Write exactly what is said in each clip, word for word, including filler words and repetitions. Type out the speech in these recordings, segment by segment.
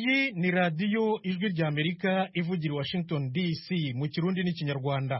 iyi ni radiyo ijwi rya Amerika ivugira Washington D C mu kirundi n'ikinyarwanda.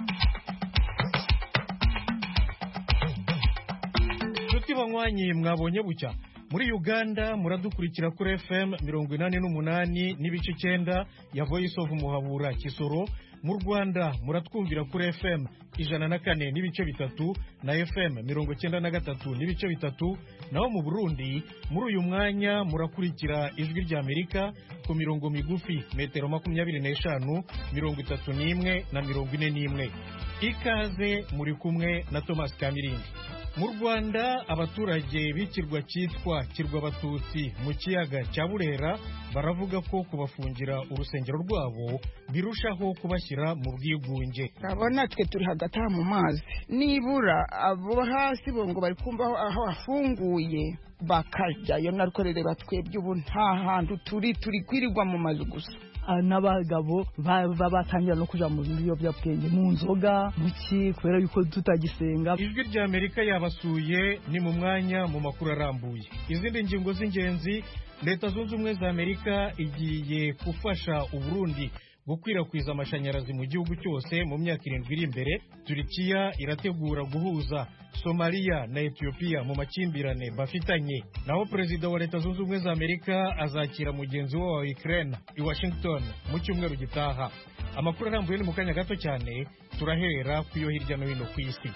Tuti banywanyi mwabonye bucya muri Uganda muradukurikira kuri F M mirongo inani n'umunani n'ibice icyenda ya Voice of Muhabura Kisoro. Mu Rwanda muratwumvira kuri F M ijana na kane n'ibice bitatu na F M mirongo cyenda na gatatu n'ibice bitatu. Naho mu Burundi muri uyu mwanya murakurikira ijwi rya Amerika ku mirongo migufi metero makumyabiri n'eshanu mirongo itatu n'imwe na mirongo ine n'imwe. Ikaze muri kumwe na Thomas Kamirindi. Mu Rwanda abaturage b'ikirwa cyitwa Kirwa Abatutsi mu kiyaga cya Burera baravuga ko kubafungira urusengero rwabo birushaho kubashyira mu bwigunge. Urabona twe turi hagati mu mazi, nibura abo hasi bo ngo bari kumva aho afunguye bakajyayo narukorere batwebye ubu nta hantu turi turi kwirirwa mu mazu gusa. N'abagabo baba batangira no kuja mu biyobyabwenge mu nzoga muki kubera yuko tutagisenga. Ijwi rya Amerika yabasuye ni mu mwanya mu makuru arambuye. Izindi ngingo z'ingenzi: Leta Zunze Ubumwe za Amerika igiye gufasha Uburundi gukwirakwiza amashanyarazi mu gihugu cyose mu myaka irindwi iri imbere. Turikiya irategura guhuza Somalia na Ethiopia mu makimbirane bafitanye. Naho Perezida wa Leta Zunze Ubumwe za Amerika azakira mugenzi we wa Ukraine i Washington mu cyumweru gitaha. Amakuru arambuye ni mu kanya gato cyane, turahera ku yo hirya no hino ku isi.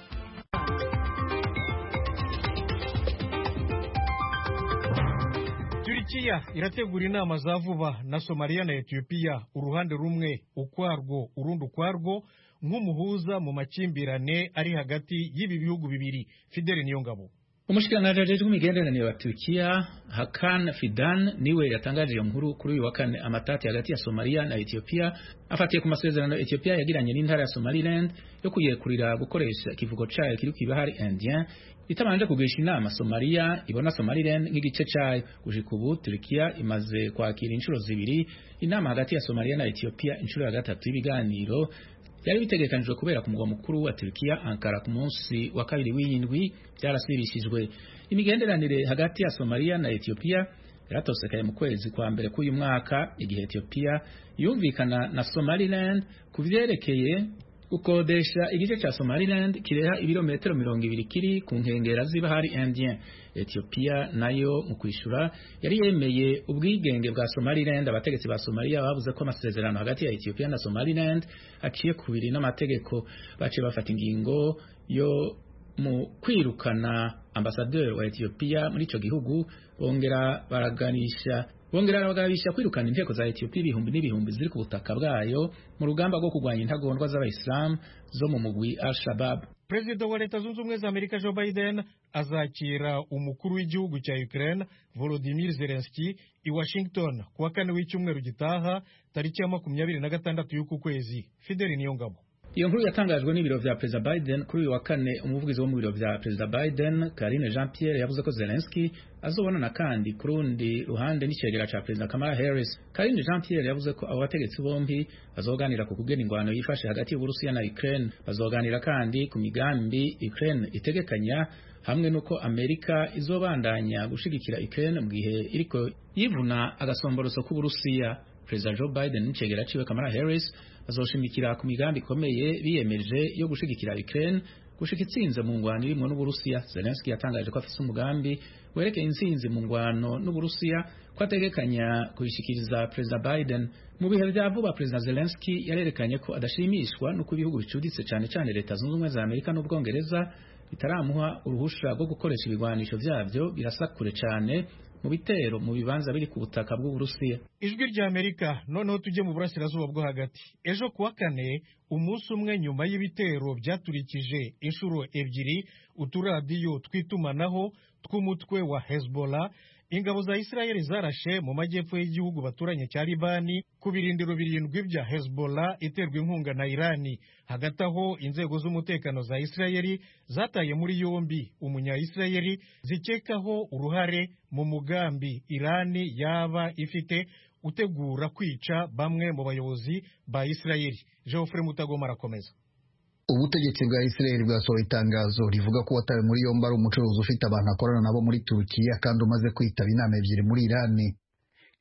Turikiya irategura inama za vuba na Somalia na Ethiopia, uruhande rumwe ukwarwo urundi ukwarwo, nk'umuhuza mu makimbirane ari hagati y'ibi bihugu bibiri. Fidel Niyongabo. Umushikiranganji ajejwe imigenderanire wa Turkiya Hakan Fidan niwe yatangaje iyo nkuru kuri uyu wa kane. Amatati hagati ya Somalia na Ethiopia afatiye ku masezerano Ethiopia yagiranye n'intara ya Somaliland yo kuyekurira gukoresha ikivugo cayo kiri kwibahari Indien itabanje kugisha inama Somalia ibona Somaliland nk'igice cayo. Gushika ubu Turkiya imaze kwakira inshuro zibiri inama hagati ya Somalia na Ethiopia. Inshuro ya gatatu y'ibiganiro yari bitegekanijwe kubera ku mugwa mukuru wa Turkiya Ankara ku munsi wa kabiri w'indwi byarasibishijwe. Imigenderanire hagati ya Somalia na Ethiopia yaratosekaye mu kwezi kwa mbere k'uyu mwaka igihe Ethiopia yumvikana na Somaliland kuvyerekeye ukodesha igice cha Somaliland kireha ibirometero mirongo ibiri kiri ku nkengera z'ibahari Indien. Ethiopia nayo mu kwishura yari yemeye ubwigenge bwa Somaliland. Abategetsi ba Somalia bavuze ko amasezerano hagati ya Ethiopia na Somaliland aciye kubiri n'amategeko. Baciye bafata ingingo yo mu kwirukana ambasaderi wa Ethiopia muri ico gihugu, bongera baraganisha bongera baragabisha kwirukana inteko za Ethiopia ibihumbi n'ibihumbi ziri ku butaka bwayo mu rugamba rwo kurwanya intagondwa z'abayisilamu zo mu mugwi Al-Shabaab. Perezida wa Leta Zunze Ubumwe za Amerika Joe Biden azakira umukuru w'igihugu cya Ukraine Volodymyr Zelensky i Washington kuwa kane w'icyumweru gitaha tariki ya makumyabiri na gatandatu y'uku kwezi. Fidel Niyongabo. Iyo nkuru yatangajwe n'ibiro vya Perezida Biden kuri uyu wa kane. Umuvugizi wo mu biro vya Perezida Biden Karine Jean-Pierre yavuze ko Zelensky azobonana kandi ku rundi ruhande n'icegera ca Perezida Kamala Harris. Karine Jean-Pierre yavuze ko abo bategetsi bombi bazoganira ku kugena ingwano yifashe hagati y'Uburusiya na Ukraine. Bazoganira kandi ku migambi Ukraine itegekanya hamwe nuko Amerika izobandanya gushigikira Ukraine mu gihe iriko yivuna agasomboroso k'Uburusiya. Perezida Joe Biden n'icegera ciwe Kamala Harris bazoshimikira ku migambi ikomeye biyemeje yo gushigikira Ukraine gushika itsinze mu ngwano irimwo n'Uburusiya. Zelensky yatangaje ko afise umugambi werekeye intsinzi mu ngwano n'Uburusiya ko ategekanya kuyishikiriza Perezida Biden. Mu bihe vya vuba Perezida Zelensky yarerekanye ko adashimishwa nuko ibihugu bicuditse cane cane Leta Zunze Ubumwe za Amerika n'Ubwongereza bitaramuha uruhusha rwo gukoresha ibigwanisho vyavyo birasakure cane mu bitero mu bibanza biri ku butaka bw'Uburusiya. Ijwi rya Amerika. Noneho tujye mu burasirazuba bwo hagati. Ejo kuwa kane, umunsi umwe nyuma y'ibitero byaturikije inshuro ebyiri uturadiyo twitumanaho tw'umutwe wa Hezbollah, ingabo za Israeli zarashe mu majyepfo y'igihugu baturanye cya Libani ku birindiro birindwi bya Hezbollah iterwa inkunga na Irani. Hagati aho inzego z'umutekano za Israeli zataye muri yombi umunya-Israeli zikekaho uruhare mu mugambi Irani yaba ifite utegura kwica bamwe mu bayobozi ba Israeli. Geoffrey Mutagoma arakomeza. Ubutegetsi bwa Israel bwasohoye itangazo rivuga ko watawe muri yombi ari umucuruzi ufite abantu akorana nabo muri Turukiya kandi umaze kwitaba inama ebyiri muri Irani.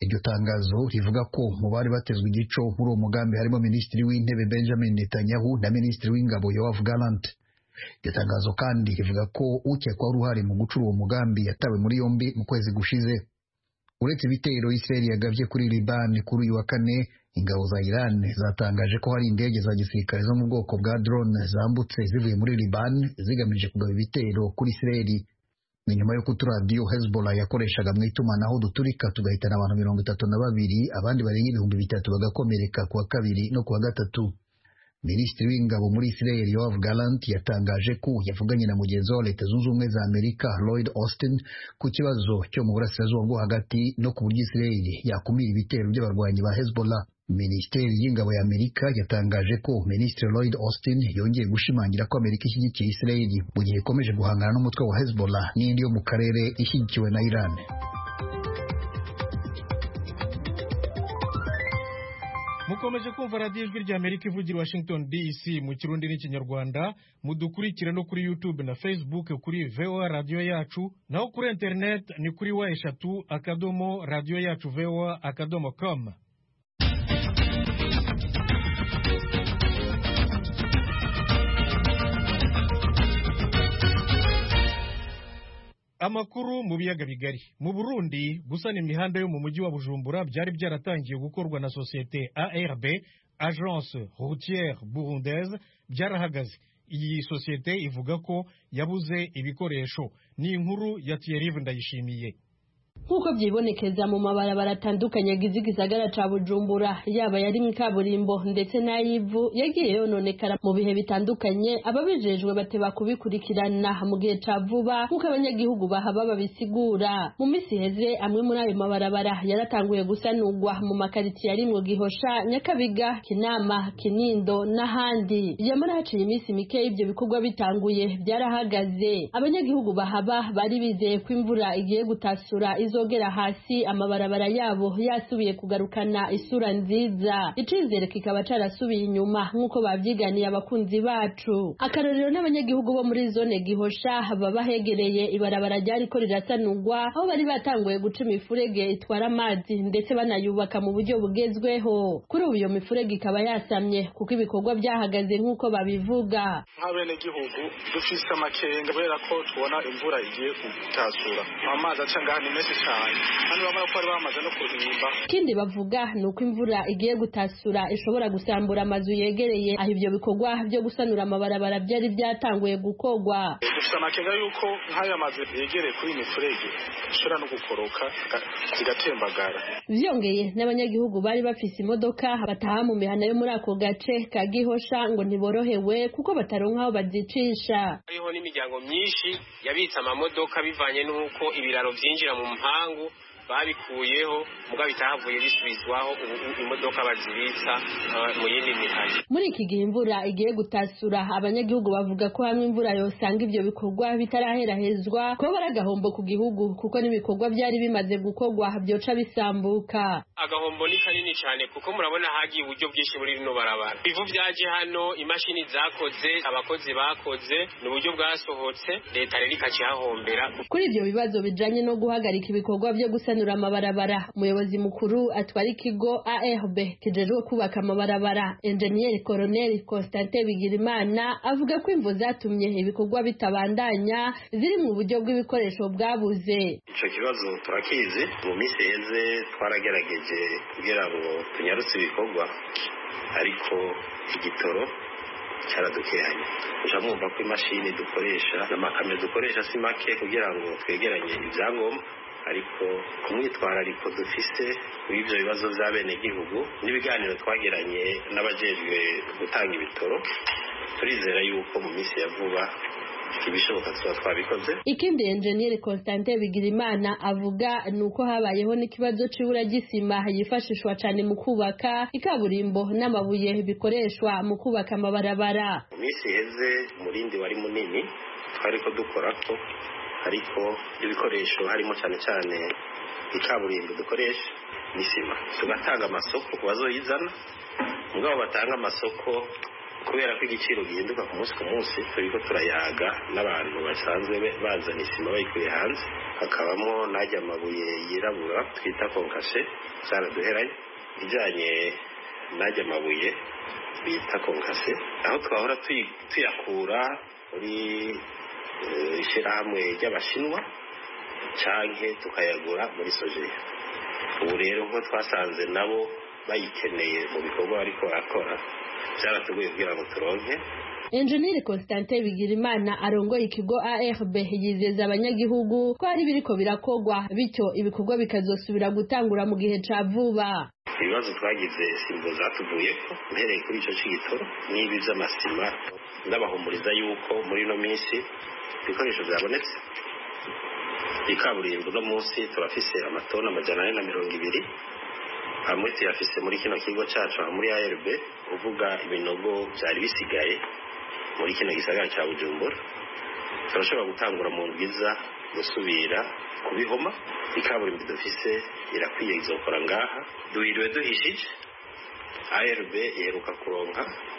Iryo tangazo rivuga ko mu bari batezwe igico muri uwo mugambi harimo Minisitiri w'Intebe Benjamin Netanyahu na Minisitiri w'Ingabo Yoav Gallant. Iryo tangazo kandi rivuga ko ukekwaho uruhare mu gucura uwo mugambi yatawe muri yombi mu kwezi gushize. Uretse ibitero Israel yagavye kuri Liban kuri uyu wa kane, ingabo za Iran zatangaje ko hari indege za gisirikare zo mu bwoko bwa drone zambutse zivuye muri Liban zigamije kugaba ibitero kuri Israel. Ni nyuma y'uko uturadiyo Hezbollah yakoreshaga mu itumanaho duturika tugahitana abantu mirongo itatu na babiri, abandi barenga ibihumbi bitatu bagakomereka ku wa kabiri no ku wa gatatu. Minisitiri w'Ingabo muri Israel Yoav Gallant yatangaje ko yavuganye na mugenzi wa Leta Zunze Ubumwe za Amerika Lloyd Austin ku kibazo cyo mu burasirazuba bwo hagati no ku buryo Israel yakumira ibitero by'abarwanyi ba Hezbollah. Minisiteri y'Ingabo ya Amerika yatangaje ko Minisitiri Lloyd Austin yongeye gushimangira ko Amerika ishyigikiye Israel mu gihe ikomeje guhangana n'umutwe wa Hezbollah n'indi yo mu karere ishyigikiwe na Iran. Mukomeje kumva radiyo ijwi rya Amerika ivugira Washington D C mu Kirundi n'Ikinyarwanda. Mudukurikire no kuri YouTube na Facebook kuri V O A radio yacu, naho kuri internet ni kuri wa eshatu akadomo radio yacu V O A akadomo com. Amakuru mu biyaga bigari. Mu Burundi, gusana imihanda yo mu mujyi wa Bujumbura byari byaratangiye gukorwa na societe A R B, Agence Routière Burundaise, byarahagaze. Iyi societe ivuga ko yabuze ibikoresho. Ni inkuru ya Thierry Ndayishimiye. Nkuko byibonekeza mu mabarabara atandukanye agize igisagara ca Bujumbura, yaba yari mu kaburimbo ndetse n'ayivu, yagiye yononekara mu bihe bitandukanye. Ababijejwe bateba kubikurikirana mu gihe ca vuba nkuko abanyagihugu bahaba babisigura. Mu misi heze amwe muri ayo mabarabara yaratanguye gusanurwa mu makaritiye ari mu Gihosha, Nyakabiga, Kinama, Kinindo n'ahandi. Yamara haciye imisi mike ibyo bikorwa bitanguye byarahagaze. Abanyagihugu bahaba bari bizeye ko imvura igiye gutasura izogera hasi amabarabara yabo yasubiye kugarukana isura nziza. Icizere kikaba carasubiye inyuma nkuko bavyiganiye abakunzi bacu. Akarorero n'abanyagihugu bo muri zone Gihosha baba hegereye ibarabara ryari ko rirasanurwa, aho bari batanguye guca imifurege itwara amazi ndetse banayubaka mu buryo bugezweho. Kuri ubu iyo mifurege ikaba yasamye kuko ibikorwa byahagaze nkuko babivuga. Nk'abene gihugu dufise amakenga kubera ko tubona imvura igiye gutasura, amazi aca ngahani menshi cyane kandi bamara ko bamaze no kuhimba. Kindi bavuga nuko imvura igiye gutasura ishobora gusambura amazu yegereye aho ibyo bikorwa byo gusanura amabarabara byari byatanguye gukogwa. Dufise amakenga yuko nk'aya mazu yegereye kuri imifurege ishobora no gukoroka kigatembagara. Vyongeye n'abanyagihugu bari bafise imodoka bataha mu mihana yo muri ako gace ka Gihosha ngo ntiborohewe kuko bataronka aho bazicisha. Hariho n'imiryango myinshi yabitse amamodoka bivanye n'uko ibiraro byinjira mu mpangu babikuyeho muga bitahavuye bisubizwaho ubu imodoka bazibitsa uh, mu yindi mihana. Muri iki gihe imvura igiye gutasura, abanyagihugu bavuga ko hamwe imvura yosanga ibyo bikorwa bitaraherahezwa ko baragahombo ku gihugu kuko n'ibikorwa byari bimaze gukorwa byoca bisambuka. Agahombo ni kanini cyane kuko murabona hagiye uburyo bwinshi muri rino barabara. Bivu byaje hano, imashini zakoze, abakozi bakoze, n'uburyo bwasohotse, leta rero ikacihahombera. Kuri ibyo bibazo bijanye no guhagarika ibikorwa byo gusanura amabarabara, umuyobozi mukuru atwara ikigo A R B kijejwe kubaka amabarabara, Engineer Colonel Constantin Bigirimana, avuga ko imvo zatumye ibikorwa bitabandanya ziri mu buryo bw'ibikoresho bwabuze. Ico kibazo turakizi, mu misi heze twaragerageje kugira ngo tunyarutse ibikorwa, ariko igitoro cyaradukehanye. Uja mwumva ko imashini dukoresha n'amakamyo dukoresha si make kugira ngo twegeranye ibyangombwa, ariko kumwitwarariko dufise w'ibyo bibazo by'abene gihugu n'ibiganiro twagiranye n'abajejwe gutanga ibitoro, turizera yuko mu minsi ya vuba ibishoboka tuba twabikoze. Ikindi Engineer Constantin Bigirimana avuga nuko habayeho n'ikibazo c'ibura gisima yifashishwa cyane mu kubaka ikaburimbo n'amabuye bikoreshwa mu kubaka amabarabara. Mu minsi heze umurindi wari munini twariko dukorako, ariko ibikoresho harimo cyane cyane ikaburimbo dukoresha n'isima. Tugatanga amasoko ku bazoyizana, mugabo batanga amasoko kubera ko igiciro gihinduka ku munsi ku munsi turiko turayaga n'abantu basanzwe bazana isima bayikuye hanze, hakabamo n'ajya amabuye yirabura twita konkashe zaraduheranye, ijanye n'ajya amabuye bita konkase aho twahora tuyakura muri ishyirahamwe ry'abashinwa canke tukayagura muri sojeya. Ubu rero nko twasanze nabo bayikeneye mu bikorwa bariko barakora, byaratugoye kugira ngo turonke. Engineer Constantin Bigirimana arongoye ikigo A R B yizeza abanyagihugu ko hari biriko birakogwa, bityo ibikorwa bikazosubira gutangura mu gihe ca vuba. Ibibazo twagize simbo zatuvuyeko mpereye kuri ico c'igitoro n'ibi vy'amasima, ndabahumuriza yuko muri no minsi ibikoresho byabonetse. Ikaburimbo no munsi turafise amatona amajana ane na mirongo ibiri amwe tuyafise muri kino kigo cacu muri A R B, uvuga ibinogo byari bisigaye muri kino gisagara ca Bujumbura. Turashobora gutangura mu ndwiza gusubira kubihoma. Ikaburimbo dufise irakwiye izokora ngaha, duhiriwe duhishije. A R B iheruka kuronka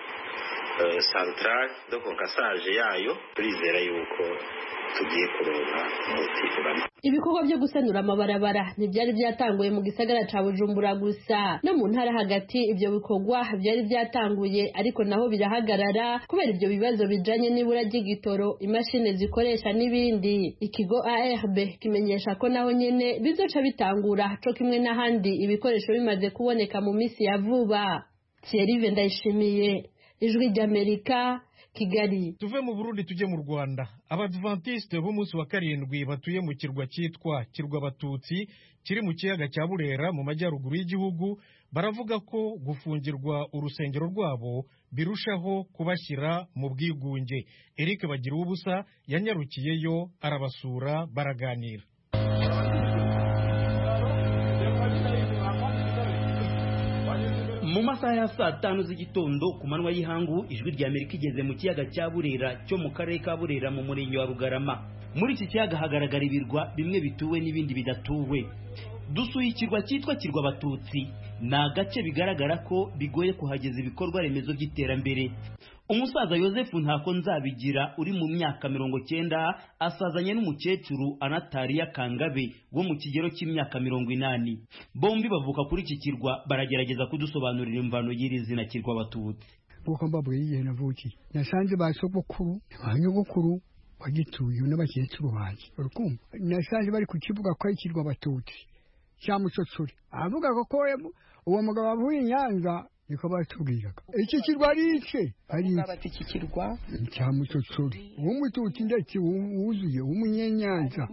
uh, central do konkasage yayo, turizera yuko tugiye kuronka umuti urama. Ibikorwa byo gusanura amabarabara ntibyari byatanguye mu gisagara ca Bujumbura gusa, no mu ntara hagati ibyo bikorwa byari byatanguye, ariko naho birahagarara kubera ibyo bibazo bijanye n'ibura ry'igitoro, imashini zikoresha n'ibindi. Ikigo A R B kimenyesha ko naho nyene bizoca bitangura co kimwe n'ahandi ibikoresho bimaze kuboneka mu misi ya vuba. Thierry Vendayishimiye, Ijwi ry'Amerika, Kigali. Tuve mu Burundi tujye mu Rwanda. Abadventiste b'umunsi wa karindwi batuye mu kirwa cyitwa Kirwa Batutsi kiri mu kiyaga cya Burera mu majyaruguru y'igihugu baravuga ko gufungirwa urusengero rwabo birushaho kubashyira mu bwigunge. Eric Bagira ubusa yanyarukiyeyo arabasura baraganira. Mu masaha ya saa tanu z'igitondo ku manywa y'ihangu, Ijwi ry'Amerika igeze mu kiyaga cya Burera cyo mu karere ka Burera mu murenge wa Rugarama. Muri iki kiyaga hagaragara ibirwa bimwe bituwe n'ibindi bidatuwe. Dusuye ikirwa cyitwa Kirwa Batutsi, ni agace bigaragara ko bigoye kuhageza ibikorwa remezo by'iterambere. Umusaza Yosefu Ntako Nzabigira uri mu myaka mirongo cyenda asazanye n'umukecuru Anatalia Kangabe wo mu kigero cy'imyaka mirongo inani. Bombi bavuka kuri iki kirwa, baragerageza kudusobanurira imvano y'iri zina Kirwa Batutsi. Kuko mbabwiye igihe navukiye, nasanze ba sogokuru ba nyogokuru bagituye n'abakecuru banjye, urukumva nasanze bari ku kibuga kwa Kirwa Batutsi cya Musotsuri. Avuga ko uwo mugabo avuye Nyanza niko batubwiraga iki kirwa ari iki ari iki kirwa cya Musotsuri, umututsi ndetse wuzuye umunyenyanza.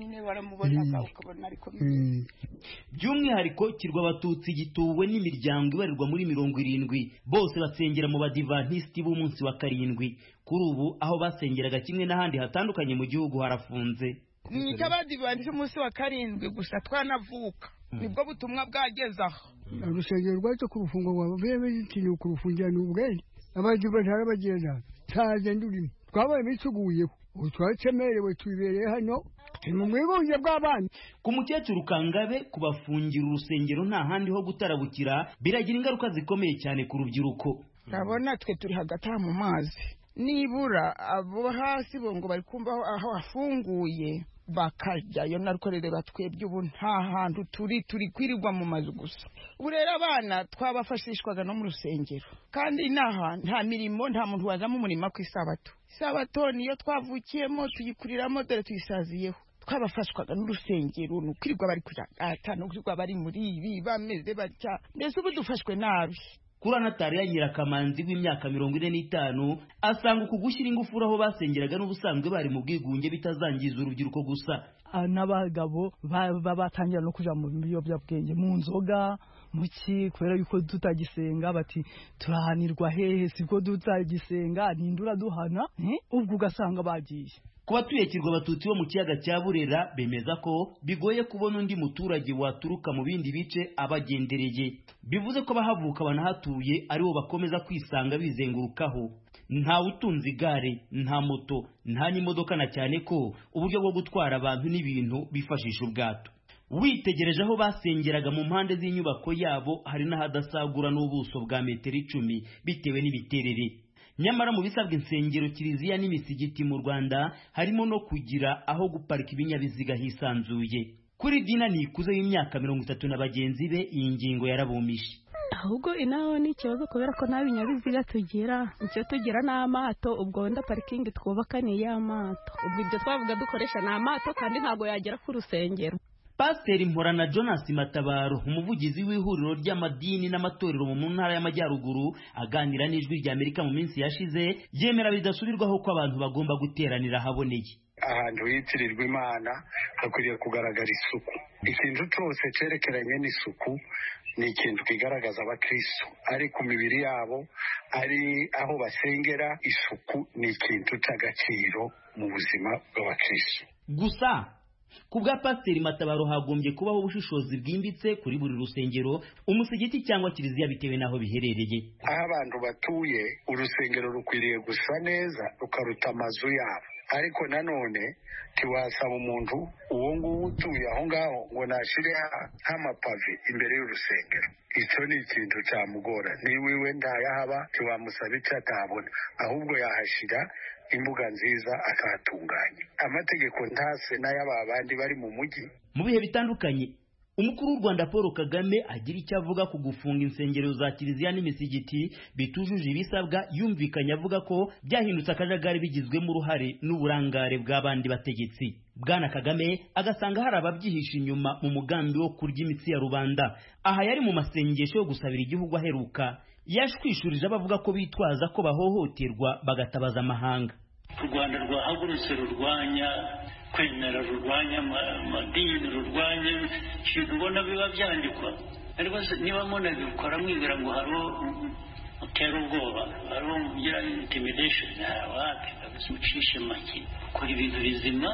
By'umwihariko Kirwa Batutsi gituwe n'imiryango ibarirwa muri mirongo irindwi, bose basengera mu Badivantiste b'umunsi wa karindwi. Kuri ubu aho basengeraga kimwe n'ahandi hatandukanye mu gihugu harafunze. Ni cy'Abadivantiste umunsi wa karindwi gusa twanavuka, nibwo butumwa bwagezaho. Urusengero rwacu kurufunga ngo bebe ikintu kurufungira n'ubwenge abandi batara bagenda taze nduri twabaye bisuguyeho utwacemerewe tubereye hano mu mwigunge bw'abana. Ku mukecuru Kangabe kubafungira urusengero nta handi ho gutarabukira biragira ingaruka zikomeye cyane ku rubyiruko. Urabona twe turi hagati mu mazi, nibura abo hasi bo ngo bari kumva aho hafunguye bakajyayo narukorere batwebye ubu nta hantu turi turi kwirirwa mu mazu gusa. Ubu rero abana twabafashishwaga no mu rusengero, kandi naha nta mirimo, nta muntu wazamo umurimo ku isabato. Isabato niyo twavukiyemo tuyikuriramo, dore tuyisaziyeho. Twabafashwaga n'urusengero, nukwirirwa bari kujya nukwirirwa bari muri ibi bameze batya, mbese ubu dufashwe nabi. Kuri Anatalia Nyirakamanzi w'imyaka mirongo ine n'itanu asanga uku gushyira ingufuri aho basengeraga n'ubusanzwe bari mu bwigunge bitazangiza urubyiruko gusa. N'abagabo batangira no kuja mu biyobyabwenge, mu nzoga, mu ki, kubera yuko tutagisenga bati turahanirwa hehe, sibwo tutagisenga nindura duhana, ubwo ugasanga bagiye. Ku batuye Kirwa Batutsi bo mu kiyaga cya Burera bemeza ko bigoye kubona undi muturage waturuka mu bindi bice abagendereye. Bivuze ko bahavuka banahatuye aribo bakomeza kwisanga bizengurukaho. Nta utunze igare, nta moto, nta n'imodoka, na cyane ko uburyo bwo gutwara abantu n'ibintu bifashisha ubwato. Witegereje aho basengeraga mu mpande z'inyubako yabo hari n'ahadasagura n'ubuso bwa metero icumi bitewe n'ibiterere. nyamara mu bisabwa insengero kiliziya n'imisigiti mu Rwanda harimo no kugira aho guparika ibinyabiziga hisanzuye. Kuri Dina Nikuze y'imyaka mirongo itatu na bagenzi be iyi ngingo yarabumishe. Ahubwo inaho ni ikibazo kubera ko nta binyabiziga tugira, icyo tugira n'amato, ubwo wenda parikingi twubaka ni y'amato, ubwo ibyo twavuga dukoresha ni amato kandi ntabwo yagera ku rusengero. Pasiteri Mporana Jonas Matabaro, umuvugizi w'ihuriro ry'amadini n'amatorero mu ntara y'Amajyaruguru, aganira n'ijwi rya Amerika mu minsi yashize, yemera bidasubirwaho ko abantu bagomba guteranira haboneye. Ahantu yitirirwa Imana hakwiriye kugaragara isuku. Ikintu cyose cyerekeranye n'isuku ni ikintu kigaragaza abakristo, ari ku mibiri yabo, ari aho basengera. Isuku ni ikintu cy'agaciro mu buzima bw'abakristo. Gusa ku bwa Pasiteri Matabaro hagombye kubaho ubushishozi bwimbitse kuri buri rusengero, umusigiti cyangwa kiliziya bitewe n'aho biherereye. Aho abantu batuye, urusengero rukwiriye gusa neza rukaruta amazu yabo, ariko nanone tiwasaba umuntu uwo nguwo utuye aho ngaho ngo nashire nk'amapave imbere y'urusengero. Icyo ni ikintu cyamugora. Niwiwe ndayahaba tiwamusaba icyo atabona, ahubwo yahashira imbuga nziza akatunganya. Amategeko ntase n'ay'aba bandi bari mu mujyi. Mu bihe bitandukanye umukuru w'u Rwanda Paul Kagame agira icyo avuga ku gufunga insengero za kiliziya n'imisigiti bitujuje ibisabwa, yumvikanye avuga ko byahindutse akajagari bigizwemo uruhare n'uburangare bw'abandi bategetsi. Bwana Kagame agasanga hari ababyihisha inyuma mu mugambi wo kurya imitsi ya rubanda. Aha yari mu masengesho yo gusabira igihugu aheruka, yashwishurije abavuga ko bitwaza ko bahohoterwa bagatabaza amahanga. U Rwanda rwahagurutse rurwanya kwemera, rurwanya amadini, rurwanya ibintu ubona biba byandikwa, ariko niba munabikora mwibwira ngo hariho utera ubwoba, hariho mugira intimidation, wapi ucishe make, ukora ibintu bizima.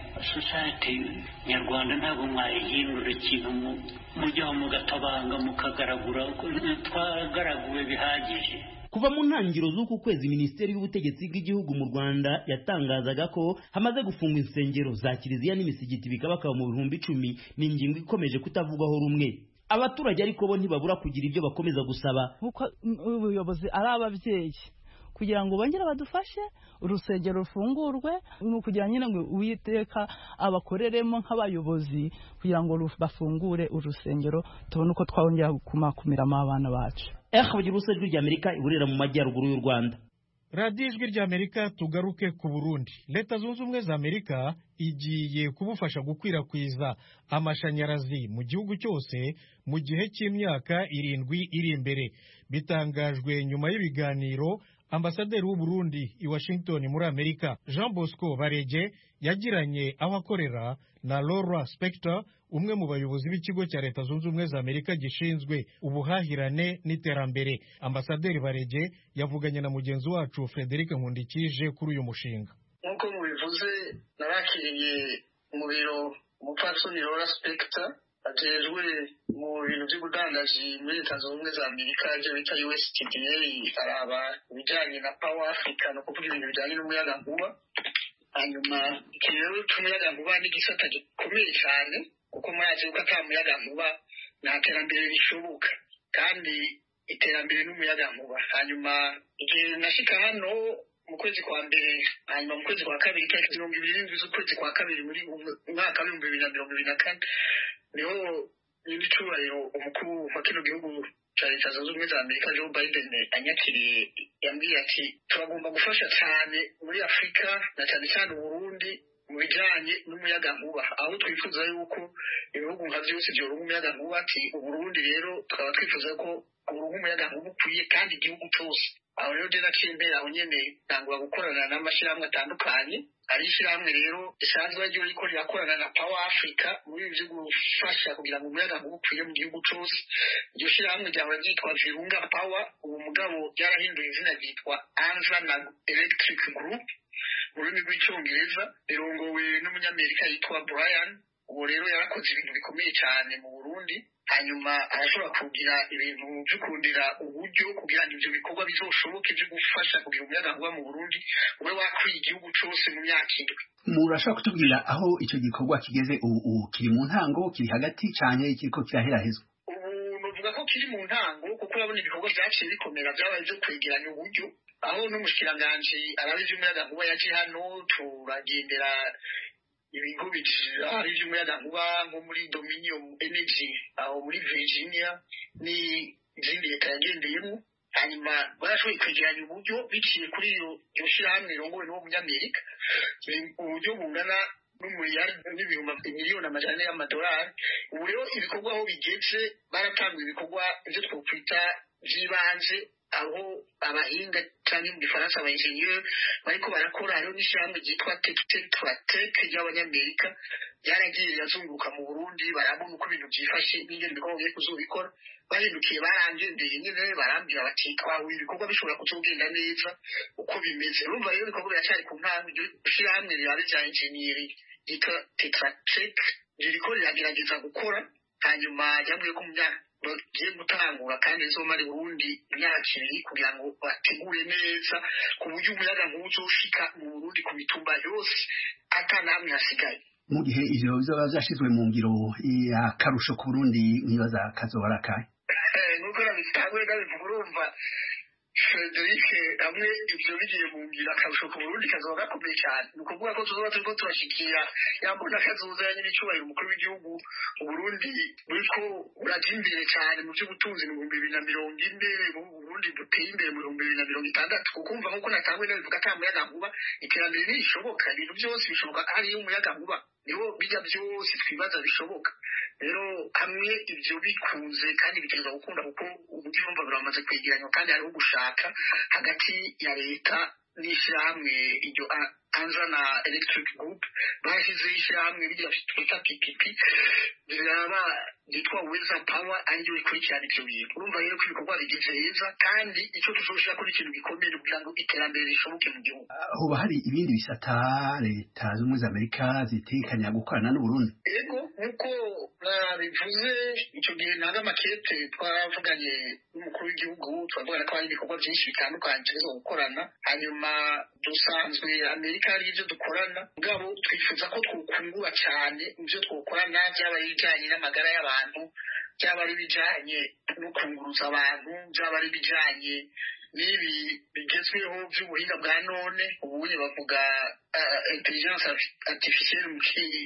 Society nyarwanda ntabwo mwayihindura ikintu mujyaho mugatabanga mukagaragura, twagaraguwe bihagije. Kuva mu ntangiriro z'uku kwezi Minisiteri y'Ubutegetsi bw'Igihugu mu Rwanda yatangazaga ko hamaze gufungwa insengero za kiliziya n'imisigiti bikabakaba mu bihumbi icumi. Ni ingingo ikomeje kutavugwaho rumwe. Abaturage ariko bo ntibabura kugira ibyo bakomeza gusaba. Kuko ubuyobozi ari ababyeyi kugira ngo bongere badufashe urusengero rufungurwe, ni ukugira nyine ngo Uwiteka abakoreremo nk'abayobozi kugira ngo bafungure urusengero tubone uko twongera kumakumiramo abana bacu. Eh bagira urusengero ry'Amerika iburera mu majyaruguru y'u Rwanda. Radio Ijwi ry'Amerika tugaruke ku Burundi. Leta Zunze Ubumwe za Amerika igiye kubufasha gukwirakwiza amashanyarazi mu gihugu cyose mu gihe cy'imyaka irindwi iri imbere. Bitangajwe nyuma y'ibiganiro Ambasaderi w'u Burundi i Washington muri Amerika Jean Bosco Barege yagiranye aho akorera na Laura Spector, umwe mu bayobozi b'ikigo cya Leta Zunze Ubumwe za Amerika gishinzwe ubuhahirane n'iterambere. Ambasaderi Barege yavuganye na mugenzi wacu Frederic Nkundikije kuri uyu mushinga. Nk'uko mubivuze, narakiriye mu biro umupfasoni Laura Spector ajejwe mu bintu by'ubudandaji muri Leta Zunze Ubumwe za Amerika, ibyo bita U S T D A, araba ibijyanye na Power Africa, no kuvuga ibintu bijyanye n'umuyagankuba. Hanyuma ikibazo cy'umuyagankuba ni igisata gikomeye cyane, kuko murazi yuko ata muyagankuba nta terambere rishoboka, kandi iterambere n'umuyagankuba. Hanyuma igihe nashika hano mu kwezi kwa mbere, hanyuma mu kwezi kwa kabiri tariki mirongo ibiri n'indwi z'ukwezi kwa kabiri muri umwaka w'ibihumbi bibiri na mirongo ibiri na kane, niho nyir'icyubahiro umukuru wa kino gihugu cya Leta Zunze Ubumwe za Amerika Joe Biden anyakiriye, yambwiye ati turagomba gufasha cyane muri Afurika na cyane cyane Burundi mu bijyanye n'umuyagankuba, aho twifuza yuko ibihugu nka byose byoronka umuyagankuba. Ati Uburundi rero tukaba twifuza ko uburonka umuyagankuba ukwiye kandi igihugu cyose. Aho rero rero naciye mbere aho nyene ntangura gukorana n'amashyirahamwe atandukanye. Hari ishyirahamwe rero risanzwe ryo riko rirakorana na Power Africa muri ibyo gufasha kugira ngo umuyagankuba ukwiye mu gihugu cyose. Iryo shyirahamwe ryaba ryitwa Virunga Power, ubu mugabo ryarahinduye izina ryitwa Anjana Electric Group mu rurimi rw'icyongereza, rirongowe n'umunyamerika yitwa Brian. Ubu rero yarakoze ibintu bikomeye cyane mu Burundi, hanyuma arashobora kugira ibintu byo kundira uburyo kugira ngo ibyo bikorwa bizoshoboke byo gufasha kugira umuyagankuba mu Burundi ube wakwiye igihugu cyose mu myaka indwi. Murashobora kutubwira aho icyo gikorwa kigeze ubu? Kiri mu ntango, kiri hagati cyane, kiriko kiraherahezwa? Ubu novuga ko kiri mu ntango, kuko urabona ibikorwa byaciye bikomera, byabaye byo kwegeranya uburyo. aho n'umushikiranganji arabe ivy'umuyagankuba yaje hano turagendera ibigo ari ivy'umuyagankuba nko muri Dominion Energy aho muri Virginia ni izindi leta yagendeyemo hanyuma barashoboye kwegeranya uburyo biciye kuri iyo shirahamwe rirongowe n'uwo munyamerika uburyo bungana n'umuriyari n'ibihumbi miliyoni amajana y'amadolari ubu rero ibikorwa aho bigeze baratanga ibikorwa ivyo twokwita vy'ibanze aho abahinga cyane mu gifaransa aba ingenieur bariko barakora hariho n'ishyirahamwe ryitwa Tektratec ry'abanyamerika ryaragiye yazunguruka mu Burundi barabona uko ibintu byifashe n'ingene ibikorwa bigiye kuzobikora bahindukiye barangendeye nyine barambwira bati aho ibikorwa bishobora kuzogenda neza uko bimeze urumva rero ibikorwa biracyari ku ntambwe iryo shyirahamwe rirabe rya engineering ryitwa Tektratec ririko riragerageza gukora hanyuma ryambwiye ko mu myaka bagiye gutangura kandi izomara Burundi imyaka ibiri kugira ngo bategure neza ku buryo umuyaga nk'uwo uzoshika mu Burundi ku mitumba yose atanamwe hasigaye mu gihe ivyo bizoba vyashizwe mu ngiro akarusho ku Burundi nibaza kazobara kahe nuko nabitangure ndabivuga urumva Frederic hamwe ivyo bigiye mu ngira akarusho ku Burundi kazoba gakomeye cyane ni ukuvuga ko tuzoba turiko turashikira yambona kazoza ya nyir'icyubahiro umukuru w'igihugu Burundi buriko buraja imbere cyane mu by'ubutunzi mu bihumbi bibiri na mirongo ine Burundi buteye imbere mu bihumbi bibiri na mirongo itandatu kukumva nk'uko natangwe nabivuga ata muyagankuba iterambere ntishoboka ibintu byose bishoboka hariyo umuyagankuba niho bijya byose twibaza bishoboka rero hamwe ibyo bikunze kandi bitereza gukunda kuko uburyo urumva biramaze kwegeranywa kandi hariho gushaka hagati ya leta n'ishyirahamwe iryo Anza na Electric Group bashyizeho ishyirahamwe bijya twita P P P riraba ryitwa Weather Power ariryo rikurikirana ivyo bintu urumva rero ko ibikorwa bigize heza kandi icyo tuzoshira kuri ikintu gikomeye kugira ngo iterambere rishoboke mu gihugu hoba hari ibindi bisata leta z'ubumwe za Amerika zitekanya gukorana n'Uburundi yego nkuko bivuze icyo gihe ntaga makete twaravuganye n'umukuru w'igihugu twavugana ko hari ibikorwa byinshi bitandukanye tuzo gukorana hanyuma dusanzwe Amerika hari ibyo dukorana mugabo twifuza ko twukungura cyane ibyo twokorana byaba bijanye n'amagara y'abantu byaba ari bijanye no kunguruza abantu byaba ari bijanye n'ibi bigezweho by'ubuhinga bwa none ubuye bavuga intelligence artificielle mu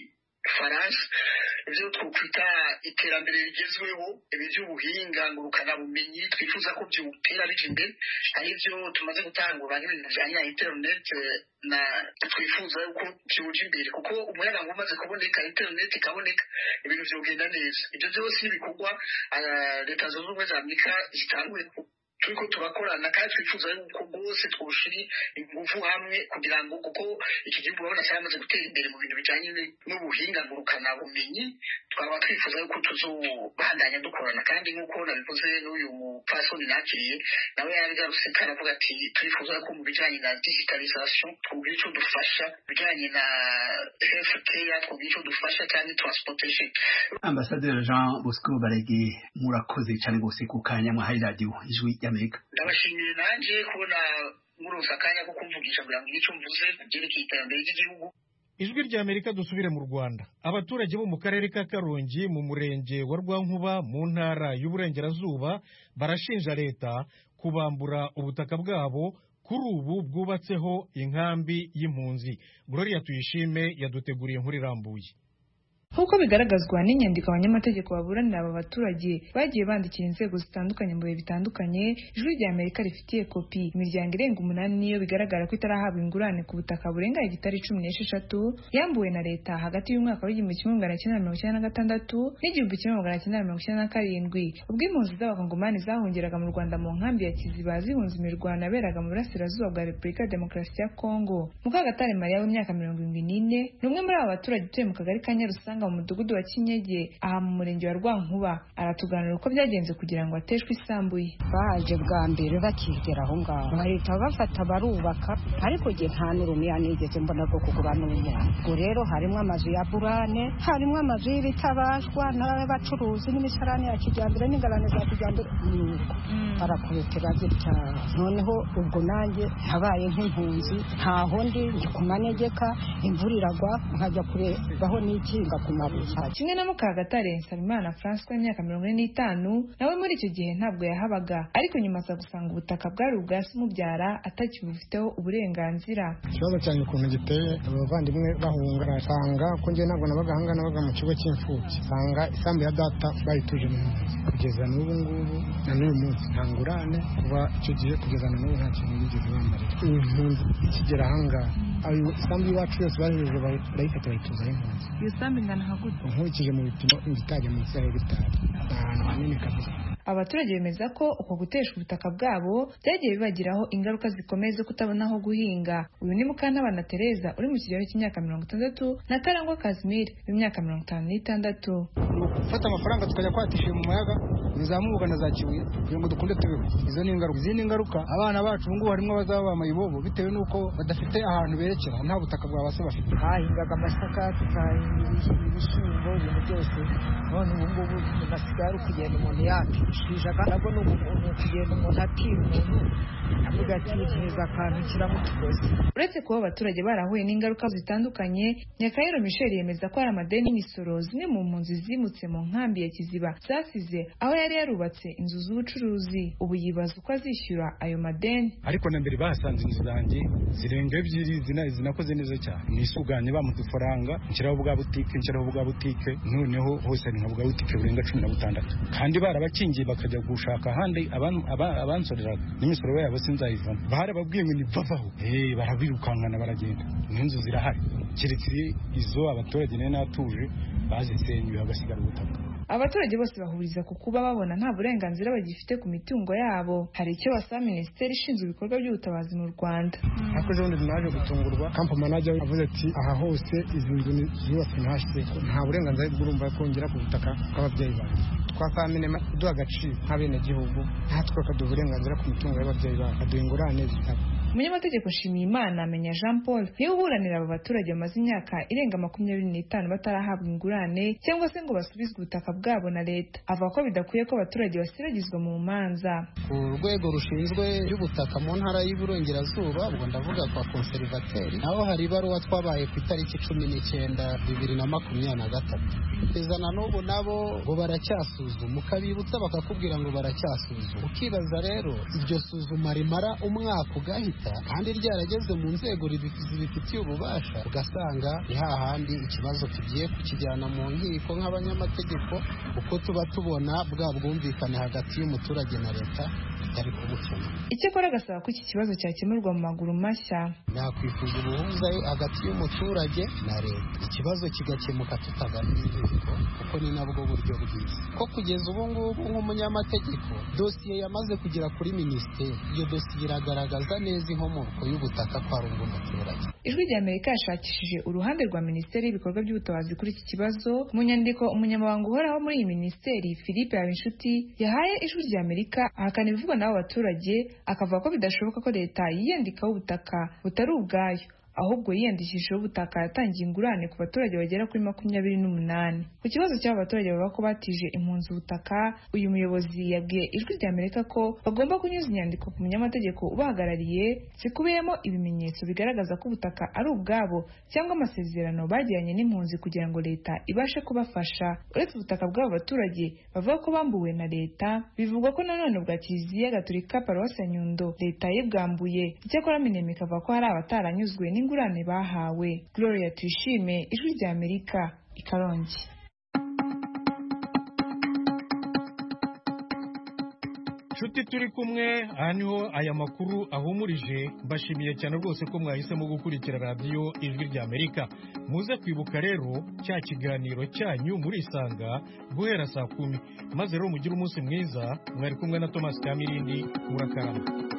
Faransa ibyo twokwita iterambere rigezweho ibi by'ubuhinga ngurukana bumenyi twifuza ko byutera bije imbere ari byo tumaze gutangura n'ibintu bijanye na internet na twifuza yuko byuje imbere kuko umuyaga umaze kuboneka internet ikaboneka ibintu byogenda neza ibyo byose ibikorwa leta zunze ubumwe za Amerika zitanguye turiko turakorana kandi twifuza yuko bose twoshiri ingufu hamwe kugira ngo kuko iki gihugu urabona cyamaze gutera imbere mu bintu bijanye n'ubuhinga ngurukana bumenyi twaba twifuza yuko tuzobandanya dukorana kandi nk'uko nabivuze n'uyu mupfasoni nakiriye nawe yaragarutse karavuga ati twifuza ko mu bijanye na digitalization twugira ico dufasha bijanye na health care twugira ico dufasha kandi transportation. Ambassadeur Jean Bosco Barege murakoze cyane gose ku kanya mwahaye radio ijwi y'Amerika. Ndabashimiye nanje kubona muronsa akanya ko kumvugisha kugira ngo icyo mvuze byerekeye iterambere ry'igihugu. Ijwi rya Amerika dusubire mu Rwanda. Abaturage bo mu karere ka Karongi mu murenge wa Rwankuba mu ntara y'Uburengerazuba barashinja leta kubambura ubutaka bwabo kuri ubu bwubatseho inkambi y'impunzi. Gloria Tuyishime yaduteguriye inkuru irambuye. Nk'uko bigaragazwa n'inyandiko abanyamategeko baburanira aba baturage bagiye bandikira inzego zitandukanye mu bihe bitandukanye, ijwi rya Amerika rifitiye kopi imiryango irenga umunani niyo bigaragara ko itarahabwa ingurane ku butaka burenga hegitari cumi n'esheshatu yambuwe na leta hagati y'umwaka w'igihumbi kimwe magana cyenda mirongo icyenda na gatandatu n'igihumbi kimwe magana cyenda mirongo icyenda na karindwi ubwo impunzi z'abakongomani zahungeraga mu Rwanda mu nkambi ya Kiziba zihunze imirwano yaberaga mu burasirazuba bwa Repubulika ya Demokarasi ya Kongo. Mukagatare Maria w'imyaka mirongo irindwi n'ine ni umwe muri aba baturage utuye mu kagari ka Nyarusanga mu mudugudu wa Kinyege aha mu murenge wa Rwankuba, aratuganira uko byagenze kugira ngo ateshwe isambu ye. Baje bwa mbere bakigera aho ngaho bahita bafata barubaka, ariko je nta n'urumiya nigeze mbona bwo kugura n'umuntu. Ubwo rero harimo amazu ya burane, harimo amazu y'ibitabashwa n'abacuruzi n'imisarane ya kijyambere n'ingarane za kijyambere, barakubitira gitya. Noneho ubwo nanjye habaye nk'impunzi ntaho ndi ndi ku manegeka, imvura iragwa nkajya kurebaho n'ikinga ku mabuye. Kimwe na Mukagatare Nsabimana François w'imyaka mirongo ine n'itanu nawe muri icyo gihe ntabwo yahabaga, ariko nyuma aza gusanga ubutaka bwari ubwa se umubyara atakibufiteho uburenganzira. Ikibazo cyane ukuntu giteye, abavandimwe bahunga asanga ko njye ntabwo nabaga hanga nabaga mu kigo cy'imfubyi, sanga isambu ya data bayituje mu nzu kugeza n'ubu ngubu na n'uyu munsi nta ngurane, kuva icyo gihe kugeza na n'ubu nta kintu bigeze bambarira. Impunzi ikigera ahangaha ayo isambu iwacu yose bahejeje barayifata bayituzaho impunzi. Iyo sambu ingana nka gute? Nkurikije mu bipimo itajya munsi ya hegitari, ni ahantu hanini kabisa. Abaturage bemeza ko uko gutesha ubutaka bwabo byagiye bibagiraho ingaruka zikomeye zo kutabona aho guhinga. Uyu ni Mukantabana Tereza uri mu kigero cy'imyaka mirongo itandatu na Karangwa Casimir w'imyaka mirongo itanu n'itandatu. Gufata amafaranga tukajya kwatisha mu mayaga bizamubuka na za Kibuye kugira ngo dukunde tubeho. Izo ni ingaruka. Izindi ngaruka abana bacu ngo harimo abazaba bamayibobo bitewe nuko badafite ahantu berekera, nta butaka bwa base bafite. Hahingaga amasaka tukahinga ibishyimbo ibintu byose, none ubu ngubu nasigara kugenda umuntu yati shishaga nabwo ni umuntu kugenda umuntu atira umuntu avuga ati neza akantu kiramo tugozi. Uretse kuba abaturage barahuye n'ingaruka zitandukanye, Nyakayero Michel yemeza ko hari amadeni n'imisoro zimwe mu mpunzi zimutse mu nkambi ya Kiziba zasize aho yari yarubatse inzu z'ubucuruzi. Ubu yibaza uko azishyura ayo madeni. Ariko na mbere bahasanze inzu zanjye zirenga ebyiri zinakoze neza cyane, nisuganye bamudufaranga nshyiraho bwa butike nshyiraho bwa butike noneho hose ni nka bwa butike burenga cumi na butandatu, kandi barabakingiye bakajya gushaka ahandi abansoreraga n'imisoro yabo sinzayivamo. Barababwiye ngo nibavaho, eh barabirukankana baragenda. N'inzu zirahari keretse izo abaturage nayo natuje bazisenyuye hagasigara ubutaka. Abaturage bose bahuriza ku kuba babona nta burenganzira bagifite ku mitungo yabo. Hari icyo basaba Minisiteri ishinzwe ibikorwa by'ubutabazi mu Rwanda. Hakoze ubundi naje gutungurwa, camp manager avuze ati aha hose izi nzu zubatswe ntashye, nta burenganzira bw'urumva kongera ku butaka bw'ababyeyi bacu. Twakamene duha agaciro nk'abene gihugu, natwe akaduha uburenganzira ku mitungo y'ababyeyi bacu, aduha ingurane zitaba. Umunyamategeko Nshimiyimana amenya Jean Paul niwe uburanira aba baturage bamaze imyaka irenga makumyabiri n'itanu batarahabwa ingurane cyangwa se ngo basubizwe ubutaka bwabo na leta. Avuga ko bidakwiye ko abaturage basiragizwa mu manza. Urwego rushinzwe y'ubutaka mu ntara y'Iburengerazuba, ubwo ndavuga kwa konservateri, naho hari ibaruwa twabaye ku itariki cumi n'icyenda bibiri na makumyabiri na gatatu. Izana n'ubu nabo ngo baracyasuzuma, ukabibutsa bakakubwira ngo baracyasuzuma. Ukibaza rero iryo suzuma rimara umwaka ugahita kandi ryarageze mu nzego zibifitiye ububasha, ugasanga ni hahandi ikibazo tugiye kukijyana mu nkiko nk'abanyamategeko, uko tuba tubona bwa bwumvikane hagati y'umuturage na leta bitari kubukemura. Icyakora agasaba ko iki kibazo cyakemurwa mu maguru mashya. Nakwifuza ubuhuza hagati y'umuturage na leta, ikibazo kigakemuka tutagana inkiko, kuko ni nabwo buryo bwiza. Ko kugeza ubu ngubu nk'umunyamategeko dosiye yamaze kugera kuri minisiteri, iyo dosiye iragaragaza neza inkomoko y'ubutaka kwa rungu umuturage. Ijwi rya Amerika yashakishije uruhande rwa Minisiteri y'ibikorwa by'ubutabazi kuri iki kibazo. Mu nyandiko umunyamabanga uhoraho muri iyi minisiteri Philippe Habinshuti yahaye Ijwi rya Amerika ahakana ibivugwa n'abo baturage, akavuga ko bidashoboka ko leta yiyandikaho ubutaka butari ubwayo, ahubwo yiyandikishijeho ubutaka yatangiye ingurane ku baturage bagera kuri makumyabiri n'umunani. Ku kibazo cy'aba baturage bavuga ko batije impunzi ubutaka, uyu muyobozi yabwiye Ijwi rya Amerika ko bagomba kunyuza inyandiko ku munyamategeko ubahagarariye zikubiyemo ibimenyetso bigaragaza ko ubutaka ari ubwabo cyangwa amasezerano bagiranye n'impunzi kugira ngo leta ibashe kubafasha. Uretse ubutaka bw'abo baturage bavuga ko bambuwe na leta, bivugwa ko nanone bwa Kiliziya Gatolika Paruwasi ya Nyundo leta yibwambuye. Icyakora Minemi ikavuga ko hari abataranyuzwe ingurane bahawe. Gloria Tuyishime, Ijwi rya Amerika, i Karongi. Nshuti turi kumwe, aha niho aya makuru ahumurije. Mbashimiye cyane rwose ko mwahisemo gukurikira radiyo Ijwi rya Amerika. Muze kwibuka rero cya kiganiro cyanyu murisanga guhera saa kumi, maze rero mugire umunsi mwiza. Mwari kumwe na Thomas Kamirindi, murakarama.